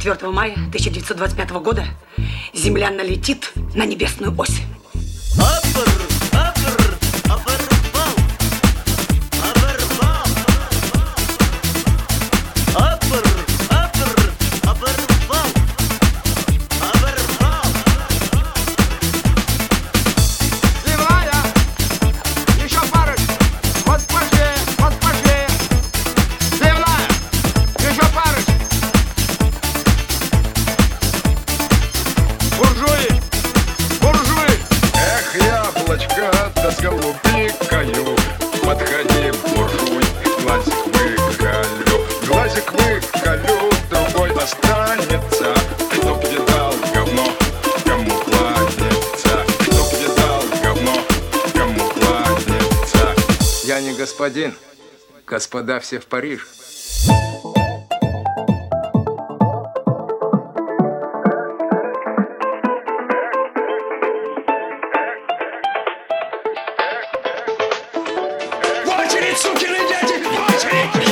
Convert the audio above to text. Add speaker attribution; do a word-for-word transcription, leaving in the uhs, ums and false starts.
Speaker 1: четвёртого мая тысяча девятьсот двадцать пятого года Земля налетит на небесную ось.
Speaker 2: Да с голубикою, подходи, буржуй, глазик выколю, глазик выколю, другой останется. Кто видал говно, кому кланяется, кто видал говно, кому кланяется.
Speaker 3: Я не господин, господа все в Париж.
Speaker 2: Сукины дети, очередь!